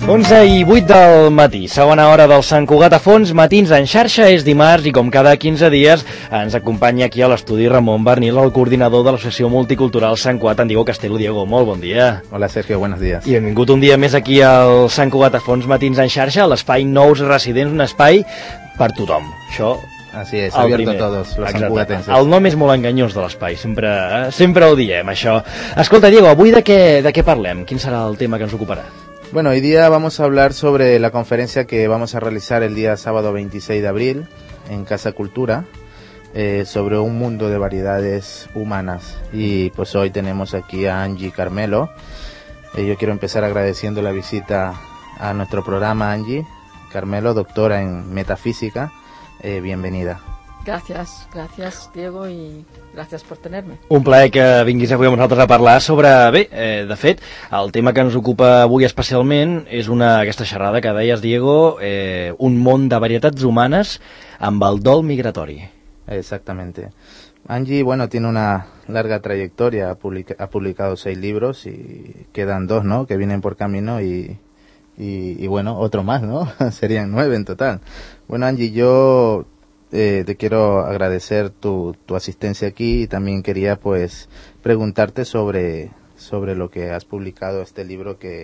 11:08 del matí, segona hora del Sant Cugat a Fons, Matins en xarxa, és dimarts i com cada 15 dies ens acompanya aquí a l'estudi Ramon Bernil, el coordinador de l'Associació Multicultural Sant Cugat, en Diego Castelo. Diego, molt bon dia. Hola Sergio, buenos días. I benvingut un dia més aquí al Sant Cugat a Fons, Matins en xarxa, a l'espai Nous Residents, un espai per tothom. Això... Así es, abierto a todos los santcugatenses. El nom és molt enganyós de l'espai, sempre ho diem, això. Escolta, Diego, avui de què parlem? Quin serà el tema que ens ocuparà? Bueno, hoy día vamos a hablar sobre la conferencia que vamos a realizar el día sábado 26 de abril en Casa Cultura, sobre un mundo de variedades humanas. Y pues hoy tenemos aquí a Angie Carmelo. Yo quiero empezar agradeciendo la visita a nuestro programa, Angie Carmelo, doctora en metafísica. Bienvenida. Gràcies, Diego, i gràcies per tenir-me. Un plaer que vinguis avui amb nosaltres a parlar sobre... Bé, de fet, el tema que ens ocupa avui especialment és aquesta xerrada que deies, Diego, un món de varietats humanes amb el dol migratori. Exactamente. Angie, bueno, tiene una larga trayectoria, ha publicado 6 libros y quedan 2, ¿no?, que vienen por camino y bueno, otro más, ¿no? Serían 9 en total. Bueno, Angie, yo te quiero agradecer tu asistencia aquí y también quería pues preguntarte sobre lo que has publicado, este libro que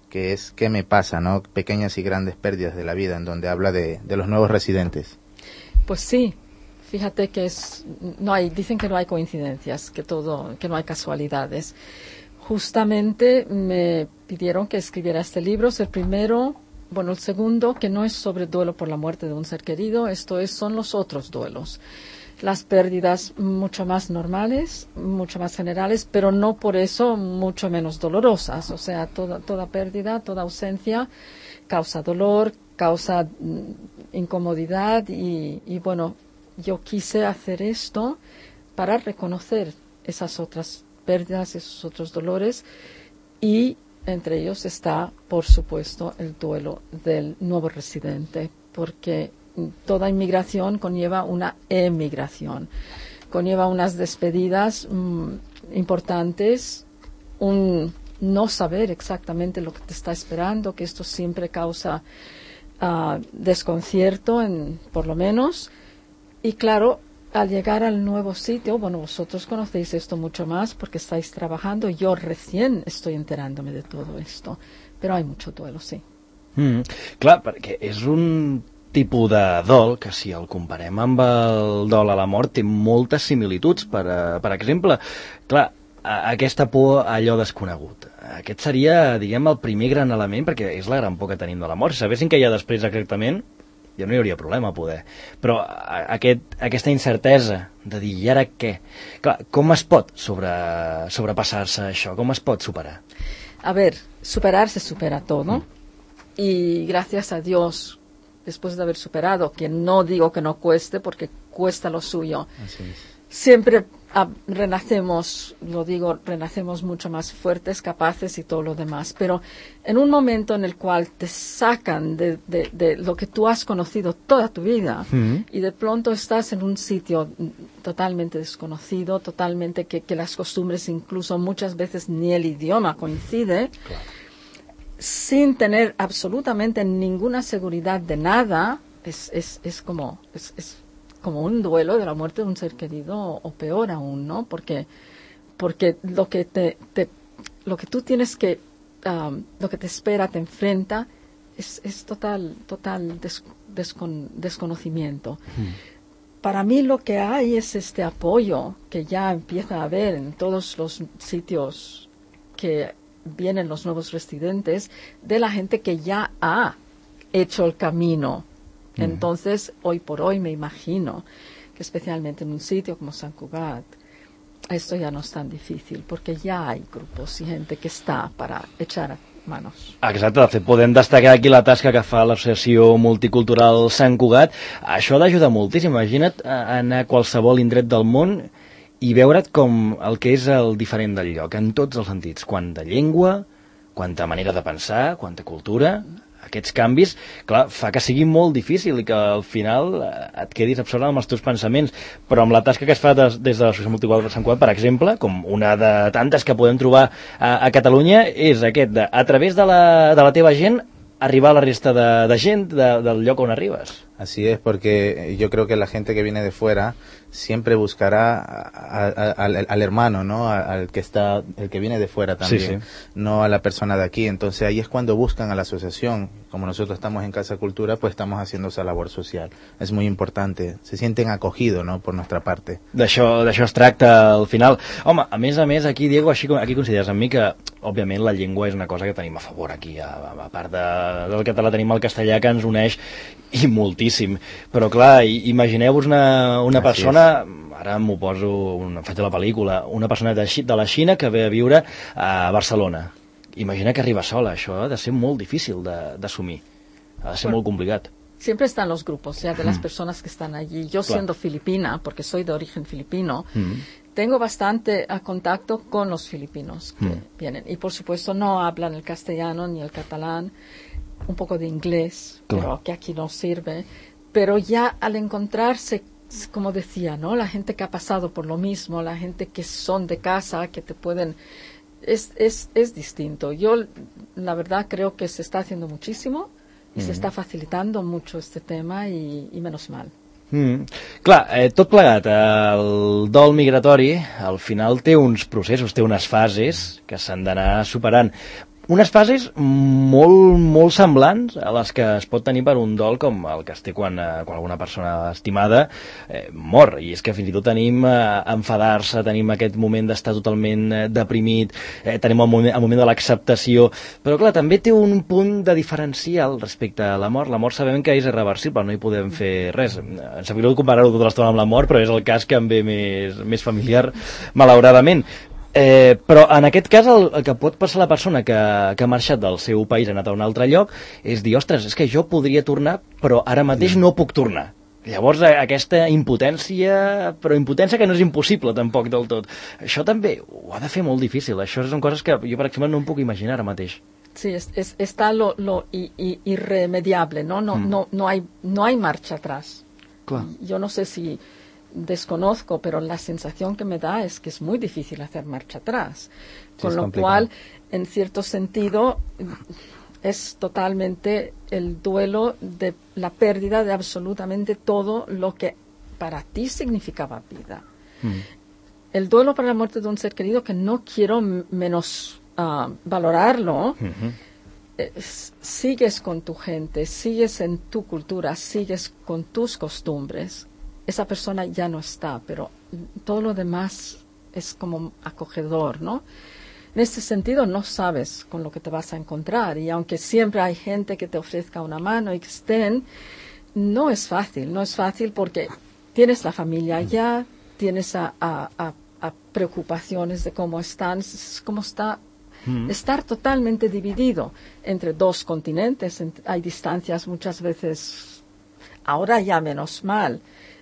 es ¿Qué me pasa?, ¿no? Pequeñas y grandes pérdidas de la vida, en donde habla de los nuevos residentes. Pues sí, fíjate que dicen que no hay coincidencias, que no hay casualidades. Justamente me pidieron que escribiera este libro, es el primero. Bueno, el segundo, que no es sobre duelo por la muerte de un ser querido, son los otros duelos. Las pérdidas mucho más normales, mucho más generales, pero no por eso mucho menos dolorosas. O sea, toda pérdida, toda ausencia causa dolor, causa incomodidad y bueno, yo quise hacer esto para reconocer esas otras pérdidas, esos otros dolores, y entre ellos está, por supuesto, el duelo del nuevo residente, porque toda inmigración conlleva una emigración, conlleva unas despedidas importantes, un no saber exactamente lo que te está esperando, que esto siempre causa desconcierto, por lo menos, y claro, al llegar al nuevo sitio, bueno, vosotros conocéis esto mucho más porque estáis trabajando, yo recién estoy enterándome de todo esto, però hay mucho duelo, sí. Clar, perquè és un tipus de dol que si el comparem amb el dol a la mort té moltes similituds. Per exemple, clar, aquesta por a allò desconegut. Aquest seria, diguem, el primer gran element, perquè és la gran por que tenim de la mort. Si sabéssim què hi ha després exactament, ja no hi hauria problema a poder. Però aquesta incertesa de dir, i ara què? Clar, com es pot sobrepassar-se això? Com es pot superar? A ver, superar se supera todo. Y gracias a Dios, después de haber superado, que no digo que no cueste, porque cuesta lo suyo. Así es. Siempre renacemos mucho más fuertes, capaces y todo lo demás. Pero en un momento en el cual te sacan de lo que tú has conocido toda tu vida y de pronto estás en un sitio totalmente desconocido, totalmente que las costumbres, incluso muchas veces ni el idioma coincide, claro, sin tener absolutamente ninguna seguridad de nada, es como un duelo de la muerte de un ser querido, o peor aún, ¿no? Porque lo que tú tienes que, lo que te espera, te enfrenta, es total desconocimiento. Para mí lo que hay es este apoyo que ya empieza a haber en todos los sitios que vienen los nuevos residentes, de la gente que ya ha hecho el camino. Entonces, hoy por hoy me imagino que especialmente en un sitio como Sant Cugat, esto ya no es tan difícil, porque ya hay grupos y gente que està para echar manos. Exacte, de fet, podem destacar aquí la tasca que fa l'Associació Multicultural Sant Cugat. Això ha d'ajudar moltíssim. Imagina't anar a qualsevol indret del món i veure't com el que és el diferent del lloc, en tots els sentits, quant de llengua, quanta manera de pensar, quanta cultura. Aquests canvis, clar, fa que sigui molt difícil i que al final et quedis absorbent amb els teus pensaments, però amb la tasca que es fa des de l'Associació Multicultural de Sant Cugat, per exemple, com una de tantes que podem trobar a Catalunya, és aquest, a través de la teva gent arribar a la resta de gent del lloc on arribes. Así es, porque yo creo que la gente que viene de fuera siempre buscará al hermano, ¿no? Al que está, el que viene de fuera también, sí. No a la persona de aquí. Entonces ahí es cuando buscan a la asociación. Como nosotros estamos en Casa Cultura, pues estamos haciendo esa labor social. Es muy importante. Se sienten acogidos, ¿no? Por nuestra parte. D'això es tracta al final. Home, a més, aquí, Diego, aquí consideres amb mi que, òbviament, la llengua és una cosa que tenim a favor aquí, a part del català tenim el castellà que ens uneix i moltíssim, però clar, imagineu-vos una persona, ara m'ho poso, faig la pel·lícula, una persona de la Xina que ve a viure a Barcelona. Imagina que arriba sola, això ha de ser molt difícil d'assumir, ha de ser molt complicat. Siempre están los grupos, ya de las personas que están allí. Yo siendo filipina, porque soy de origen filipino, tengo bastante contacto con los filipinos que vienen. Y por supuesto no hablan el castellano ni el catalán, un poco de inglés, pero que aquí no sirve. Pero ya al encontrarse, como decía, ¿no? La gente que ha pasado por lo mismo, la gente que son de casa, que te pueden... Es distinto. Yo, la verdad, creo que se está haciendo muchísimo i s'està facilitant mucho este tema i menos mal. Clar, tot plegat, el dol migratori al final té uns processos, té unes fases que s'han d'anar superant. Unes fases molt semblants a les que es pot tenir per un dol com el que es té quan alguna persona estimada mor, i és que fins i tot tenim enfadar-se, tenim aquest moment d'estar totalment deprimit, tenim el moment de l'acceptació, però clar, també té un punt de diferencial respecte a la mort. La mort sabem que és irreversible, no hi podem fer res. Em sap greu comparar-ho tota l'estona amb la mort, però és el cas que em ve més familiar, malauradament. Però en aquest cas el que pot passar a la persona que ha marxat del seu país, ha anat a un altre lloc, és dir, ostres, és que jo podria tornar, però ara mateix no puc tornar. Llavors aquesta impotència, però impotència que no és impossible tampoc del tot, això també ho ha de fer molt difícil. Això són coses que jo, per exemple, no em puc imaginar ara mateix. Sí, está lo irremediable, ¿no? No hay marcha atrás. Claro. Yo no sé si desconozco, pero la sensación que me da es que es muy difícil hacer marcha atrás. Con lo cual, en cierto sentido, es totalmente el duelo de la pérdida de absolutamente todo lo que para ti significaba vida. El duelo para la muerte de un ser querido, que no quiero menos valorarlo, sigues con tu gente, sigues en tu cultura, sigues con tus costumbres. Esa persona ya no está, pero todo lo demás es como acogedor, ¿no? En este sentido no sabes con lo que te vas a encontrar, y aunque siempre hay gente que te ofrezca una mano y que estén, no es fácil porque tienes la familia allá, tienes a preocupaciones de cómo están, cómo está estar totalmente dividido entre dos continentes. Hay distancias muchas veces, ahora ya menos mal,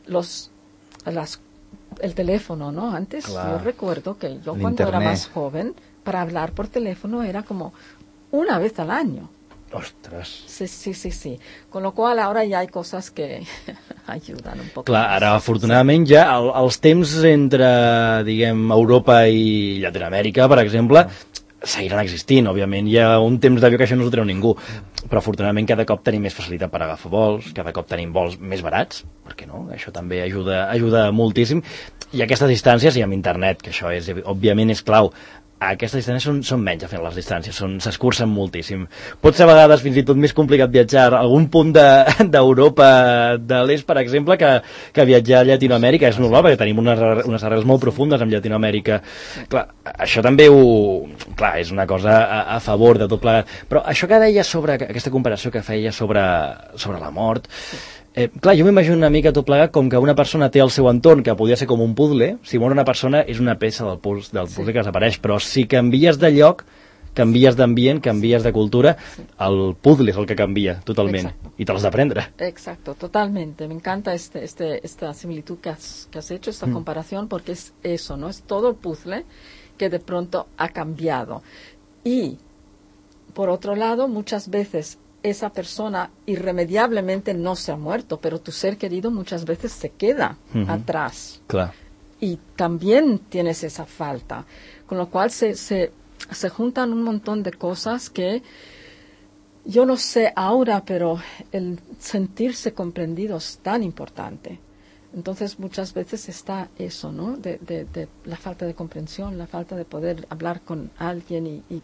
el teléfono, ¿no? Antes yo recuerdo que yo cuando era más joven, para hablar por teléfono era como una vez al año. Ostres. Sí. Con lo qual ara ja hi ha coses que ajuden un poc. Clar, ara afortunadament ja els temps entre, diguem, Europa i Llatinoamèrica, per exemple, seguiran existint. Òbviament hi ha un temps d'avió que això no s'ho treu ningú, però afortunadament cada cop tenim més facilitat per agafar vols, cada cop tenim vols més barats, perquè no? Això també ajuda moltíssim, i aquestes distàncies i amb internet, que això és, òbviament és clau. Aquestes distàncies són menys, de fet, les distàncies s'escurcen moltíssim. Pot ser a vegades fins i tot més complicat viatjar a algun punt d'Europa de l'est, per exemple, que viatjar a Llatinoamèrica. És normal, perquè tenim unes arrels molt profundes en Llatinoamèrica. Clar, això també clar, és una cosa a favor de tot plegat. Però això que deia sobre aquesta comparació que feia sobre la mort, clar, jo m'imagino una mica tot plegat com que una persona té el seu entorn, que podria ser com un puzzle. Si mor una persona és una peça del puzzle que desapareix, però si canvies de lloc, canvies d'ambient, canvies de cultura, el puzzle és el que canvia totalment. Exacto. I te l'has d'aprendre. Exacto, totalmente. Me encanta esta similitud que has hecho, esta comparación, porque es eso, ¿no? Es todo el puzzle que de pronto ha cambiado. Y, por otro lado, muchas veces esa persona irremediablemente no se ha muerto, pero tu ser querido muchas veces se queda atrás. Claro. Y también tienes esa falta. Con lo cual se juntan un montón de cosas que Yo no sé ahora, pero el sentirse comprendido es tan importante. Entonces muchas veces está eso, ¿no? De la falta de comprensión, la falta de poder hablar con alguien y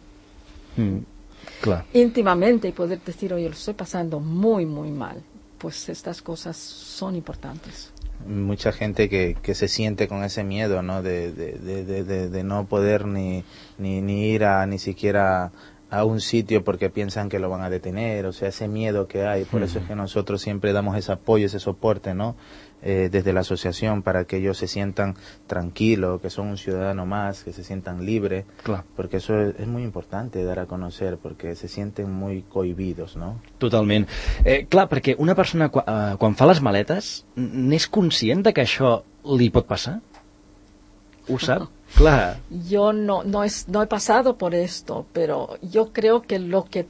Clar. íntimamente y poder decir, oye, lo estoy pasando muy, muy mal. Pues estas cosas son importantes. Mucha gente que se siente con ese miedo, ¿no? De no poder ni ir a ni siquiera a un sitio porque piensan que lo van a detener, o sea, ese miedo que hay. Por eso es que nosotros siempre damos ese apoyo, ese soporte, ¿no? Desde la asociación, para que ellos se sientan tranquilos, que son un ciudadano más, que se sientan libres, Clar. porque eso es muy importante dar a conocer, porque se sienten muy cohibidos, ¿no? Totalment. Clar, perquè una persona quan fa les maletes n'és conscient de que això li pot passar? Ho sap? Clar. Yo no he pasado por esto, pero yo creo que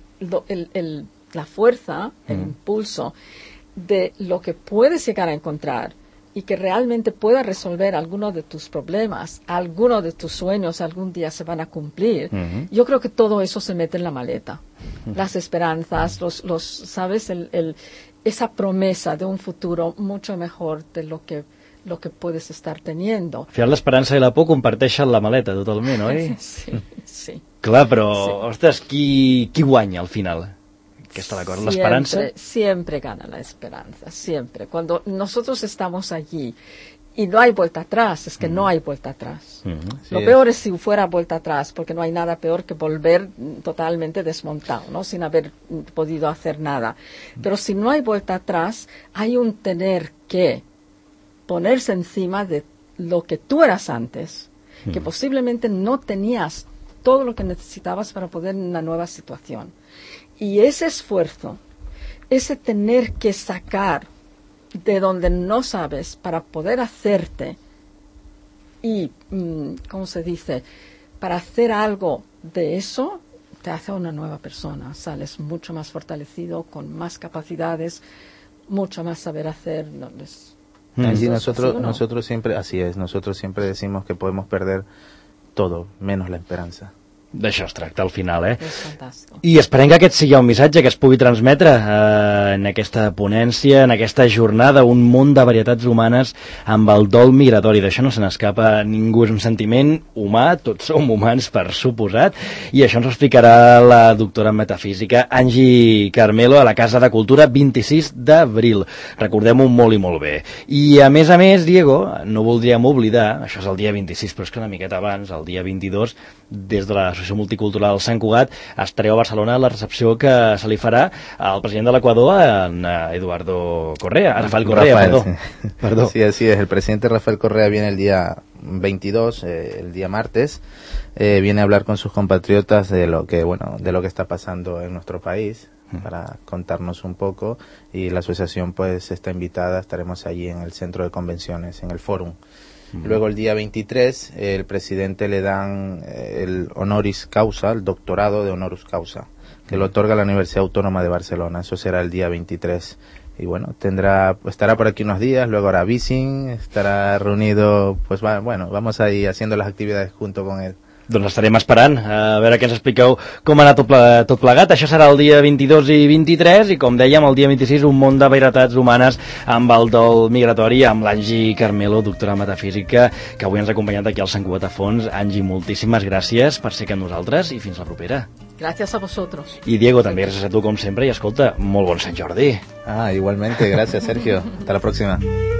la fuerza, el impulso de lo que puedes llegar a encontrar y que realmente pueda resolver algunos de tus problemas, algunos de tus sueños algún día se van a cumplir, yo creo que todo eso se mete en la maleta. Las esperanzas, ¿sabes? Esa promesa de un futuro mucho mejor de lo que puedes estar teniendo. Al final l'esperança i la por comparteixen la maleta totalment, oi? Sí, sí. Clar, però, Sí. ostres, qui guanya al final? Aquesta la cosa, l'esperança? Siempre gana la esperanza, siempre. Cuando nosotros estamos allí y no hay vuelta atrás, es que no hay vuelta atrás. Sí, Lo peor es si fuera vuelta atrás, porque no hay nada peor que volver totalmente desmontado, ¿no? Sin haber podido hacer nada. Pero si no hay vuelta atrás, hay un tener que ponerse encima de lo que tú eras antes, que posiblemente no tenías todo lo que necesitabas para poder en una nueva situación. Y ese esfuerzo, ese tener que sacar de donde no sabes para poder hacerte y, ¿cómo se dice?, para hacer algo de eso, te hace una nueva persona. Sales mucho más fortalecido, con más capacidades, mucho más saber hacer. Allí Eso sí o no. nosotros siempre, así es, nosotros siempre decimos que podemos perder todo, menos la esperanza. D'això es tracta al final, eh? És fantàstic. I esperem que aquest sigui un missatge que es pugui transmetre en aquesta ponència, en aquesta jornada, un munt de varietats humanes amb el dol migratori. D'això no se n'escapa ningú, és un sentiment humà, tots som humans per suposat, i això ens ho explicarà la doctora en metafísica Angie Carmelo a la Casa de Cultura 26 d'abril. Recordem-ho molt i molt bé. I a més, Diego, no voldríem oblidar, això és el dia 26, però és que una miqueta abans, el dia 22, des de l'Associació Multicultural Sant Cugat, estareu a Barcelona a la recepció que se li farà al president de l'Equador, en Eduardo Correa, Rafael Correa, Rafael, perdó. Sí, así es, el presidente Rafael Correa viene el día 22, el día martes, viene a hablar con sus compatriotas de lo que está pasando en nuestro país, para contarnos un poco, y la asociación pues está invitada, estaremos allí en el centro de convenciones, en el Fórum. Luego el día 23 el presidente le dan el honoris causa, el doctorado de honoris causa, que lo otorga la Universidad Autónoma de Barcelona. Eso será el día 23. Y bueno, estará por aquí unos días, luego hará vising, estará reunido, pues vamos a ir haciendo las actividades junto con él. Doncs estarem esperant a veure què ens expliqueu com ha anat tot plegat. Això serà el dia 22 i 23 i, com dèiem, el dia 26 un munt de varietats humanes amb el dol migratori, amb l'Angie Carmelo, doctora en metafísica, que avui ens ha acompanyat aquí al Sant Cugat a Fons. Angie, moltíssimes gràcies per ser amb nosaltres i fins la propera. Gracias a vosotros. I Diego, també gràcies a tu com sempre, i escolta, molt bon Sant Jordi. Igualmente, gracias Sergio, hasta la próxima.